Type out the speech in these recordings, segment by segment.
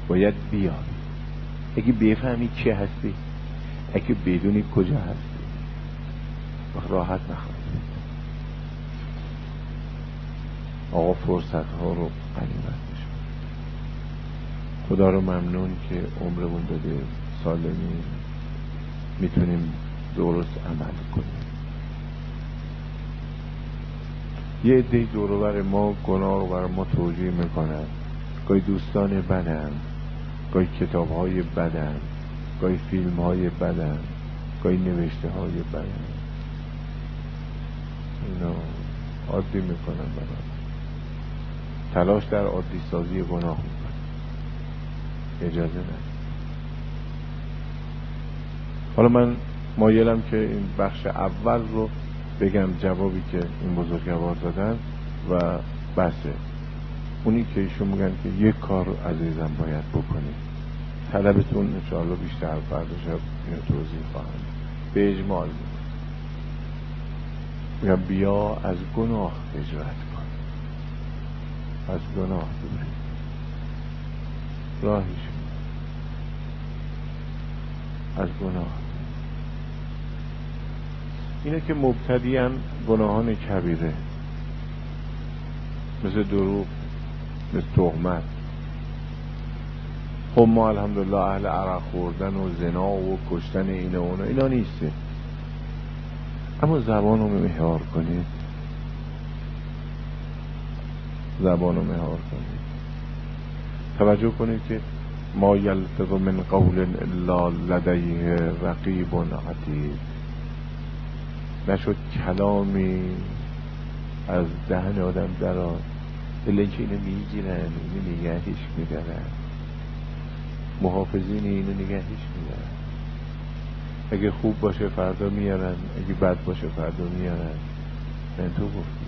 باید بیای. اگه بفهمی چه هستی، اگه بدونی کجا هستی، راحت نخواهی. آقا فرصت ها رو غنیمت میشه. خدا رو ممنون که عمرمون داده، سالمی میتونیم درست عمل کنیم. یه عده دور و بر ما گناه رو بر ما توجیه میکنن. گاهی دوستان بدن، گاهی کتاب های بدن، گاهی فیلم های بدن، گاهی نوشته های بدن. اینا عادی میکنن برای تلاش در عادی سازی گناه میکنن. اجازه نه. حالا من مایلم که این بخش اول رو بگم، جوابی که این بزرگوار دادن و بسه. اونی که ایشون میگن که یک کار عزیزم باید بکنید. طلبتون انشاءالله بیشتر فردا شب اینو توضیح خواهم. به اجمال میگم بیا از گناه هجرت کن، از گناه دوری. راهیش از گناه اینه که مبتدیان گناهان کبیره، مثل دروغ، مثل تهمت. خب ما الحمدلله اهل عرق خوردن و زنا و کشتن اینه اونا اینا نیسته، اما زبان رو مهار کنید، زبان رو مهار کنید. توجه کنید که ما یلفظ من قول الا لدیه رقیب عتید. نشد کلامی از دهن آدم درآد الا اینکه اینو میگیرن، اینو نگهش میدارن، محافظین اینو نگهش میدارن. اگه خوب باشه فردا میارن، اگه بد باشه فردا میارن. من تو گفتی.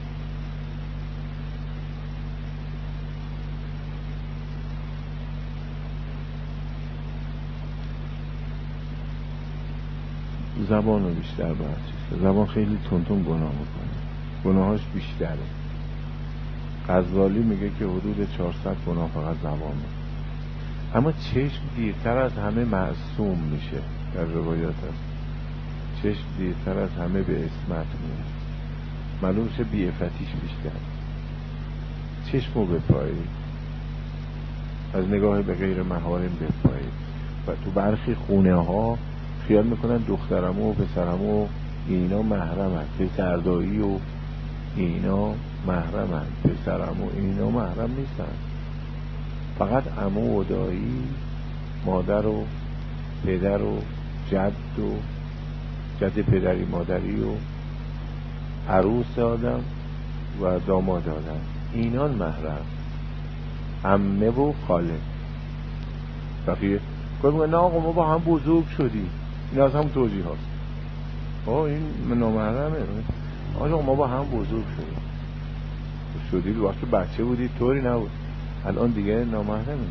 زبان رو بیشتر باید چیست. زبان خیلی تونتون گناه میکنه، گناهاش بیشتره. غزالی میگه که حدود 400 گناه فقط زبان میکنه. اما چشم دیرتر از همه معصوم میشه. در روایات هست چشم دیرتر از همه به اسمت میشه. معلوم شه بیعفتیش بیشتر. چشم رو بپایید، از نگاه به غیر محارم بپایید. و تو برخی خونه ها خیال میکنن دخترمو و پسرمو اینا محرمن، پسردایی و اینا محرمن، پسرمو اینا محرم نیستن. فقط عمو و دایی، مادر و پدر و جد و جد پدری مادری و عروس آدم و داماد آدم، اینان محرم. عمه و خاله بقیه گفت نه آقا ما با هم بزرگ شدیم. این از هم توجیه هاست. این نامحرمه. آقا ما با هم بزرگ شدید وقتی بچه بودید طوری نبود، الان دیگه نامحرمه.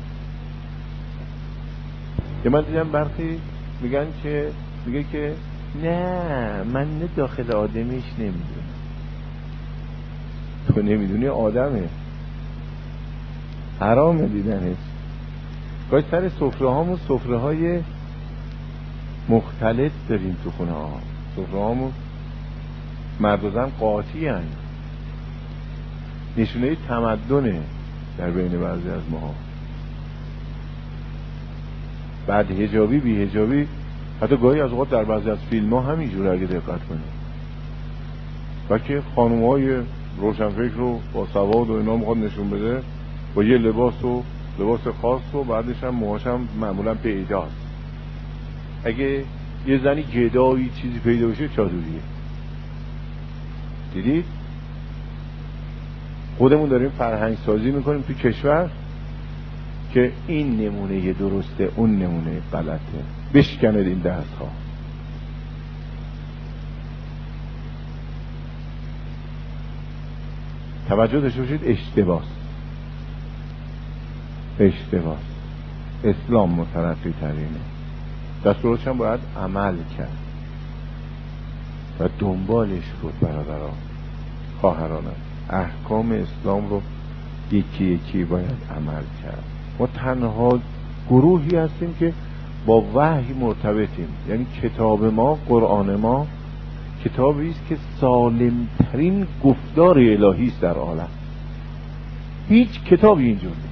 که من دیدم برخی میگه که نه من داخل آدمیش نمیدونم. تو نمیدونی آدمه، حرامه دیدنش. گاهی سر سفره هامون سفره های مختلط داریم تو خونه ها. سفره هامون مرد و زن قاطی هن. نشونه تمدنه در بین بعضی از ماها. بعد حجابی بی حجابی، حتی گاهی از اوقات در بعضی از فیلم ها همینجور اگه دقت کنیم. و که خانوم های روشنفکر رو با سواد و اینا میخواد نشون بده با یه لباس خاص و بعدش هم موهاش هم معمولا پیداست. اگه یه زنی گدایی چیزی پیدا بشه چادریه. دیدید؟ خودمون داریم فرهنگ سازی میکنیم تو کشور که این نمونه درسته اون نمونه غلطه. بشکند این دست ها. توجه داشته باشید، اشتباس اسلام مترقی ترینه. دستورش هم باید عمل کرد و دنبالش بود. برادران خواهرانم، احکام اسلام رو یکی یکی باید عمل کرد. ما تنها گروهی هستیم که با وحی مرتبطیم. یعنی کتاب ما، قرآن ما کتابی است که سالمترین گفتار الهی است در عالم. هیچ کتابی اینجور نیست.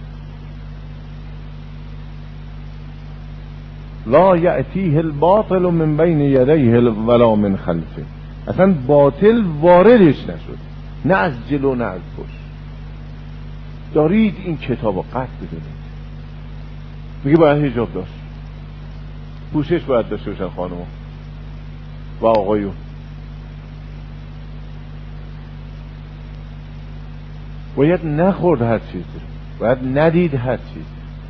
لا یأتیه الباطل من بین یدیه ولا من خلفه. اصلا باطل واردش نشد، نه از جلو نه از پشت. دارید این کتابو قطع بدونید. میگه باید حجاب داشت، پوشش باید داشته باشن خانوما و آقایون. باید نخورد هر چیزی، باید ندید هر چیزی،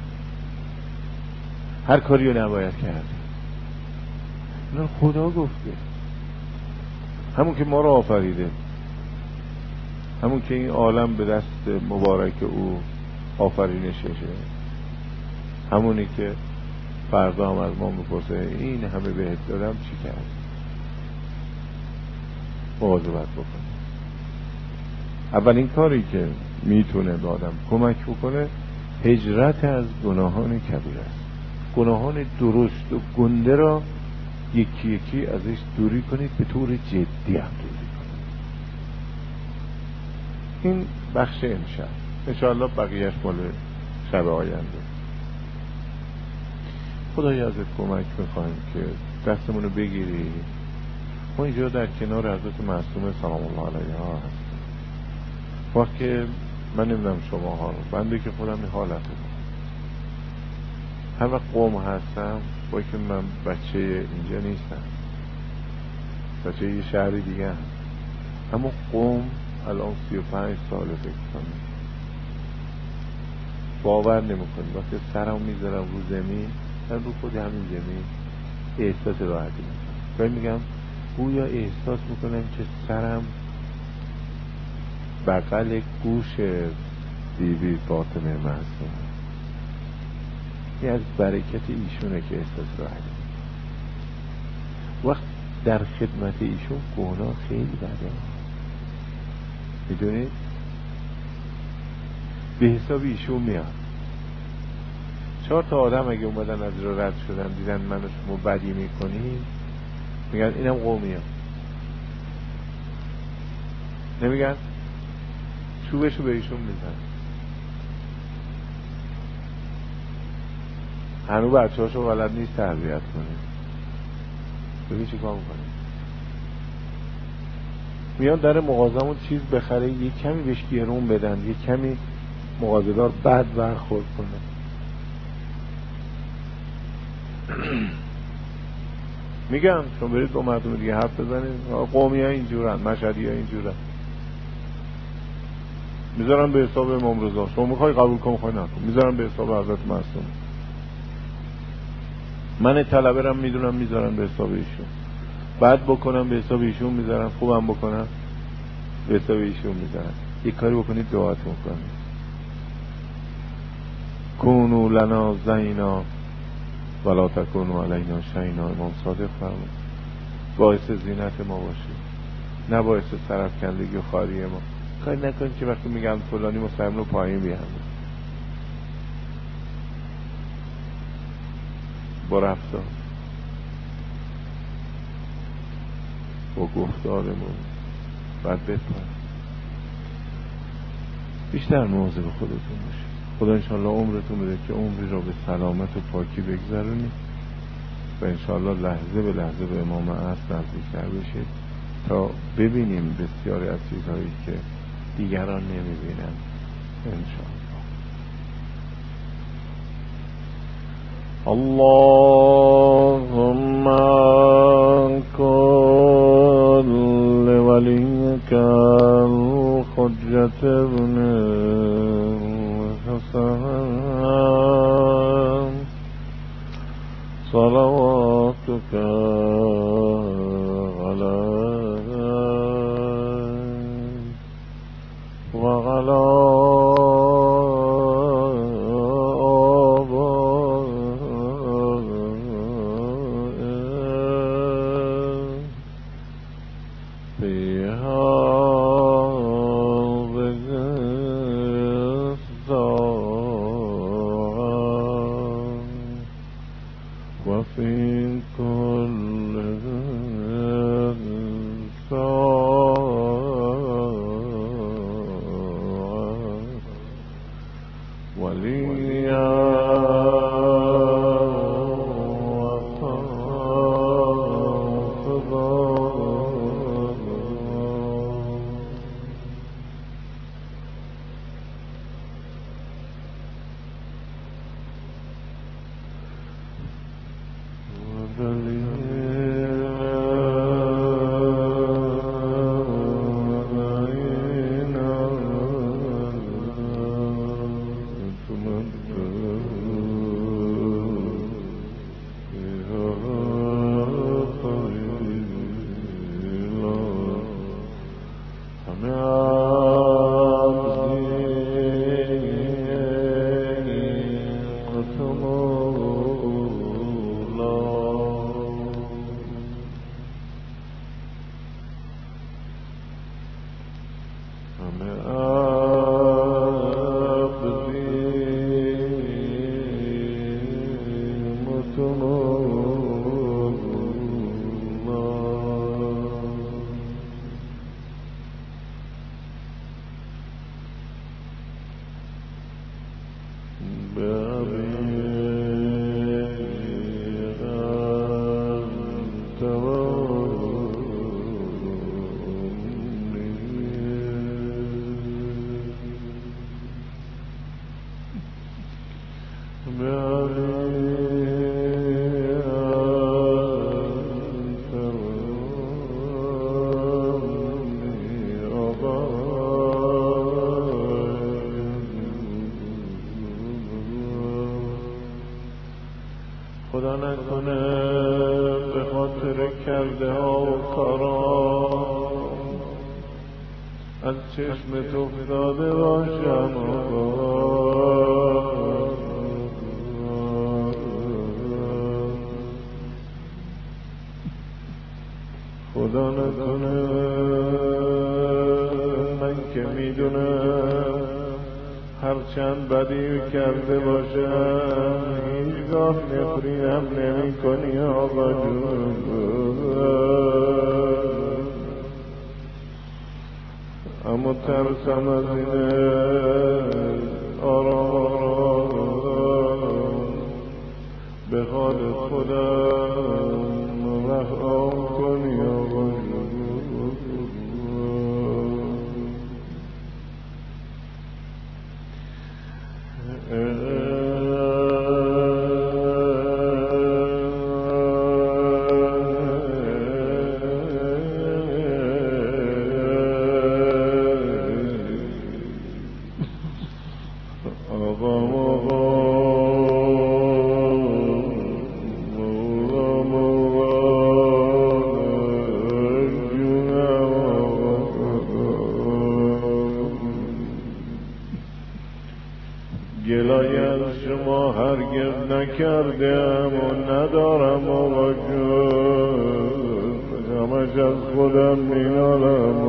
هر کاری رو نباید کرد. اینا خدا گفته، همون که ما رو آفریده، همون که این عالم به دست مبارک او آفرینششه، همونی که فردا هم از ما بپرسه این همه بهت دادم چی کرد. مواظبت بکن. اولین کاری که میتونه به آدم کمک بکنه هجرت از گناهان کبیره است. گناهان درشت و گنده را یکی یکی ازش دوری کنید، به طور جدی هم دوری کنید. این بخش امشب، انشاءالله بقیهش مال شب آینده. خدای ازت کمک میخوایم که دستمونو بگیری. ما اینجا در کنار حضرت معصومه سلام الله علیها هست. وقت که من نمیدونم شما ها رو، بنده که خودم این حالت رو هر وقت قوم هستم، با که من بچه اینجا نیستم، بچه یه شهر دیگه هم، اما قوم الان 35 ساله فکر کنم، باور نمیکنی وقتی سرم میذارم رو زمین، من رو خود همین زمین احساس راحتی میکنم. باید میگم گویا احساس میکنم که سرم بغل گوش بیبی فاطمه معصومه. این از برکت ایشونه که احساس راحتی. وقت در خدمت ایشون گناه خیلی بده، میدونید به حساب ایشون میاد. 4 تا آدم اگه اومدن از را رد شدن دیدن من و شما بدی میکنیم، میگن اینم قومیه، نمیگن چوبشو به ایشون میزن. هنو بچه هاشو بلد نیست تربیت کنه، ببین چی کار میکنه. میان در مغازمون چیز بخره، یه کمی بهش گرون بدن، یه کمی مغازه‌دار بد برخورد کنه. میگم شما برید با مردم دیگه حرف بزنید، قومی ها اینجورن، مشهدی ها اینجورن، میذارن به حساب امام رضا. شما میخوای قبول کن، میخوای نکن، میذارن به حساب حضرت معصوم. من طلبه رم میدونم میذارن به حساب ایشون، بعد بکنم به حساب ایشون میذارن، خوبم بکنم به حساب ایشون میذارن. یک کاری بکنید دعاتون کنید، کونو لنا زینا ولا تکونو علینا شینا. امام صادق فرمود باعث زینت ما باشید، نه باعث سرفکندگی و خاری ما. کاری نکنید که وقتی میگم فلانی مسلم رو پایین بیارم، با رفتار با گفتارمون باید بپرد. بیشتر مواظب خودتون باشید. خدا انشاءالله عمرتون بده که عمری را به سلامت و پاکی بگذرونید و انشاءالله لحظه به لحظه به امام عصر نزدیکتر بشید تا ببینیم بسیاری از چیزهایی که دیگران نمیبینن انشاءالله. اللهم كن لوليك الحجة ابن الحسن صلواتك عليه وعلى خدا نکنه به خاطر کرده ها و کارا از چشمت افتاده باشم خدا نکنه من که میدونم هرچند بدی کرده باشم هیچگاه نفرینم نمی کنی آقا جون اما ترسم از اینه آرام به حال خودم رها کنی آقا جون گلای از شما هرگز نکردم و ندارم آقا جون همش از خودم مینالم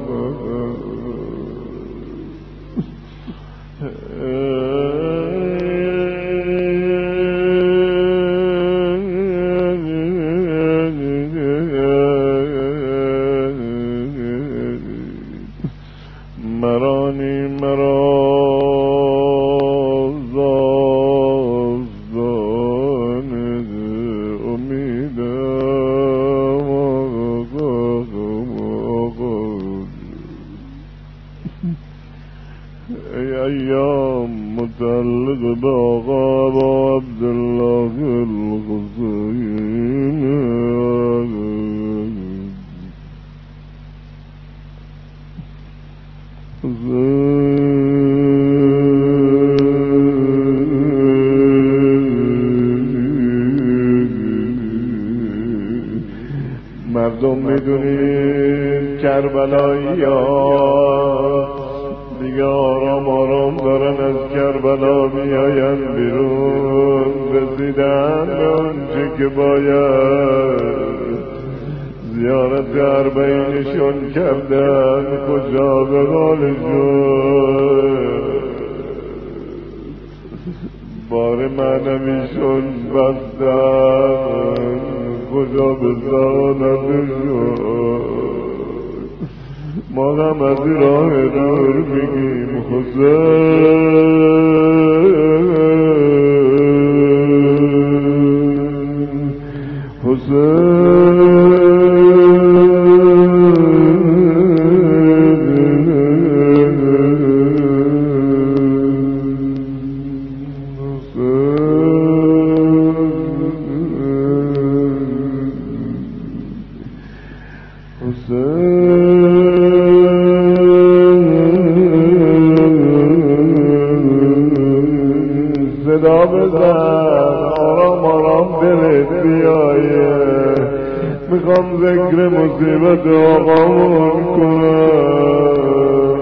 مرانی مرا ایام متعلق به آقا با عبدالله الحسین مردم میدونید کربلایی ها دیگه آرام آرام دارن از کربلا میاین بیرون رسیدن به اونچه که باید زیارت اربعینشون کردن کجا به قولشون بار معنویشون بستن کجا به زانتشون ما هم از راه دور بگیم حسین صدا بزن آرام آرام دلت بیایه میخوام ذکر مصیبت آقامون کنم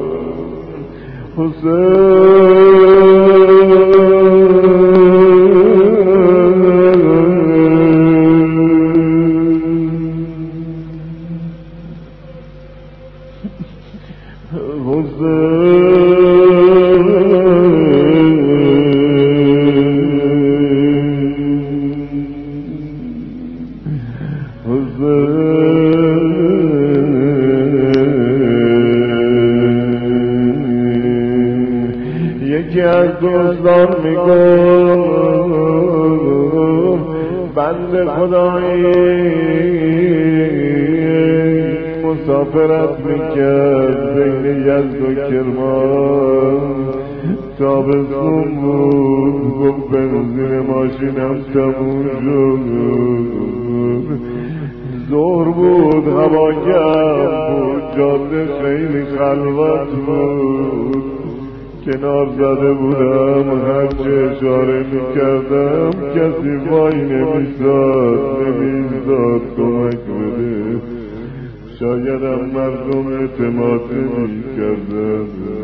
یکی از دوستان میگم بند خدایی مسافرت میکرد بین یزد و کرمان تابستون بود گفت بنزین ماشینم تموم شد ظهر بود هوا گرم بود جاده خیلی خلوت بود کنار زده بودم هرچه اشاره میکردم کسی وای نمیزاد کمک بده شایدم مردم اعتماد نمیکردن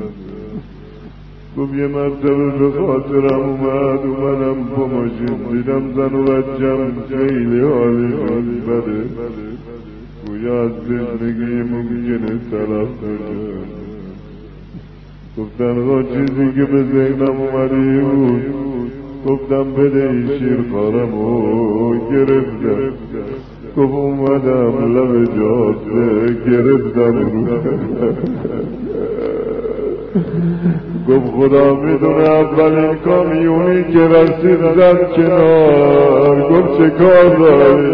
گفت یه مرتبه به خاطرم اومدم با ماشین دیدم زن و بچم خیلی حالیشون بده گویا از زندگی ممکنه طرف بشه گفتن ها چیزی که به ذهنم اومده بود گفتم بده این شیرخوارم و گرفتم گفت اومدم لب جاده گرفتم رو گفت خدا میدونه اولین کامیونی که رسید زد کنار گفت چه کار داری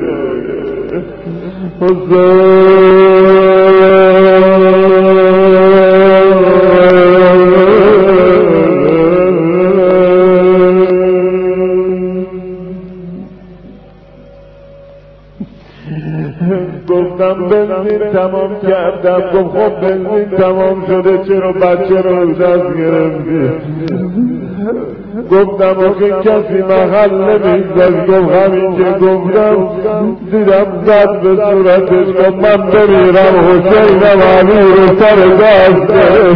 گفتم بنزین تمام کردم گفت خب بنزین تمام شده چرا بچه رو دست گرفتی گفتم آخه کسی محل نمیزد گفت همین که گفتم دیدم زد به صورتش گفت من بمیرم حسینم علی رو سر دست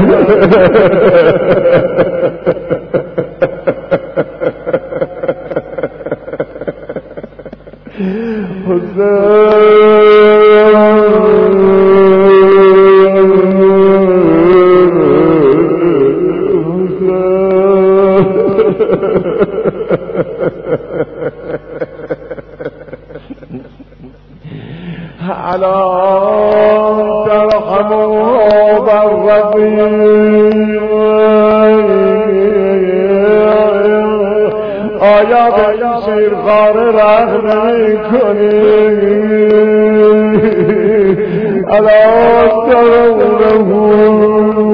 الان ترحموا بالرقیب آیا به این شیرخوار رحم نمی‌کنی الان ترحموا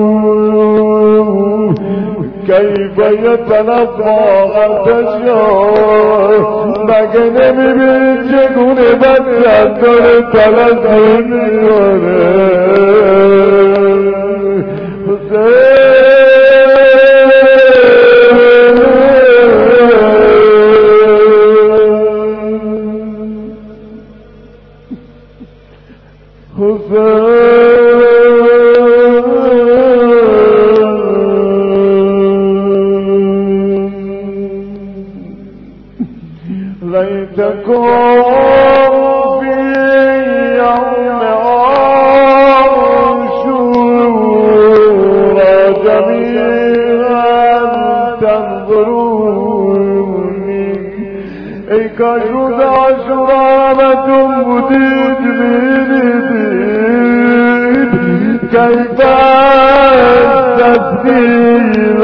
کیف یتلقا الاشیاء مگه نمیبینی چگونه بچه داره تلقی میکنه ليتكم في يوم عاشورا جميعا تنظروني ای کاش روز عاشورا همتون بودید میدیدید کیف تسدیل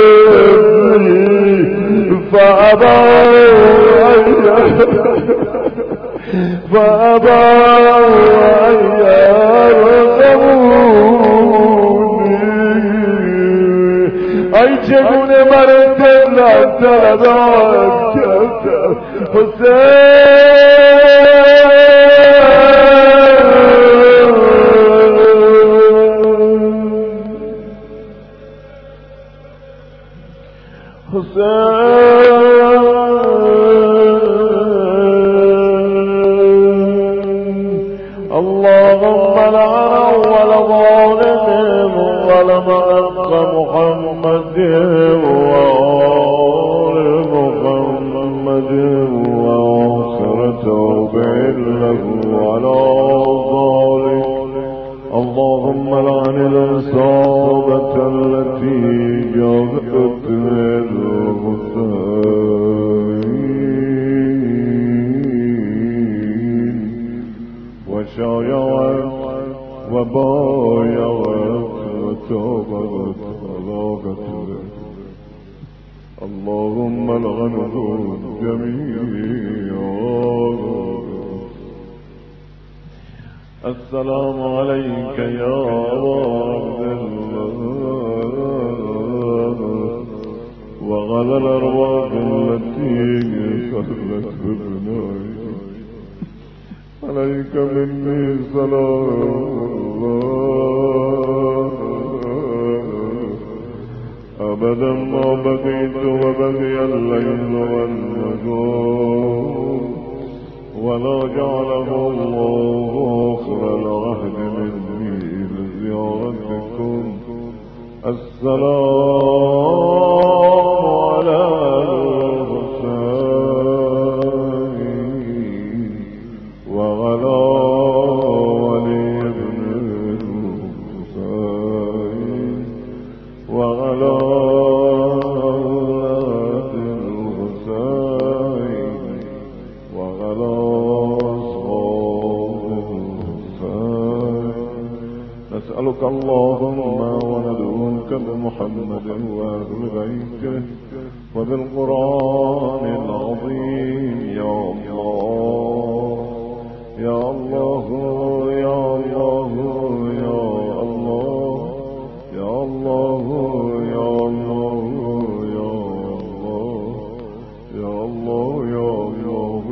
تبلی فأبى أن يرغبوني ای چگونه من دلم طلبان کردم اللهم لعن أول ظالم ظلم حق محمد وآل محمد وآخر توبع له على ظالم. اللهم لعن العصابة التي جاءت للحسين وشايعت وبايعت وتوبت وضاقت. اللهم لعنهم جميعا. السلام عليك يا عبد الله وعلى الأرواح التي صلت ببنائك. عليك مني سلام الله أبدا ما بقيت وبقي الليل والنجوم ولا جعله الله آخر العهد مني لزيارتكم. السلام على الحسين وعلى ولي بن الحسين وعلى أولاد الحسين وعلى أصحاب الحسين. نسألك اللهم وندعوك بمحمد وأهل بيته وبالقرآن العظيم يا الله يا الله يا الله يا الله يا الله يا الله يا الله يا الله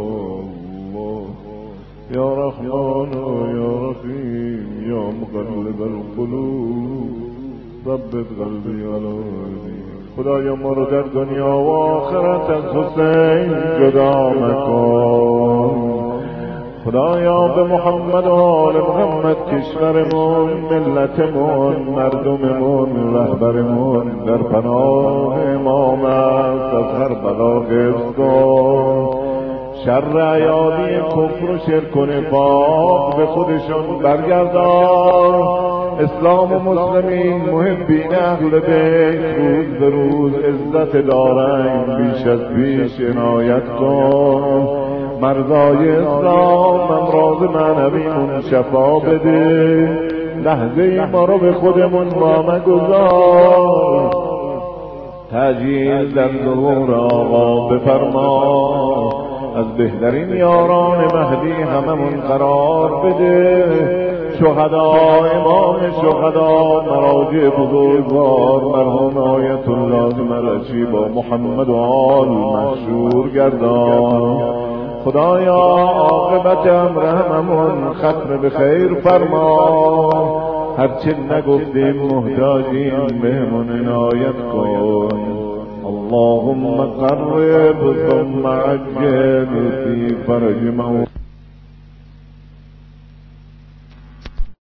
يا رحمن يا رحيم يا مقلب القلوب ثبت قلبي على دينك. خدایا ما رو در دنیا و آخرت از حسین جدا مکن. خدایا به محمد و آل محمد کشورمون، ملتمون، مردممون، رهبرمون در پناه امام است از هر بلا حفظ کن. شر عیادی کفر و شرک و نفاق به خودشون برگردان. اسلام و مسلمین محبین اهل بیت روز به روز عزت دارن، بیش از بیش عنایت کن. مرضای اسلام امراض معنویمون شفا بده. لحظه ما رو به خودمون وامه گذار. تجیل در ظهور آقا بفرما. از بهترین یاران مهدی هممون قرار بده. شهدا، امام شهدا، مراجع بزرگوار مرحوم آیت الله مرچی با محمد و آل مشهور گردان. خدایا عاقبت امر هممون ختم به خیر فرما. هرچه نگفتیم محتاجیم بهمون عنایت کن. اللهم قرب ثم عجل في فرج موت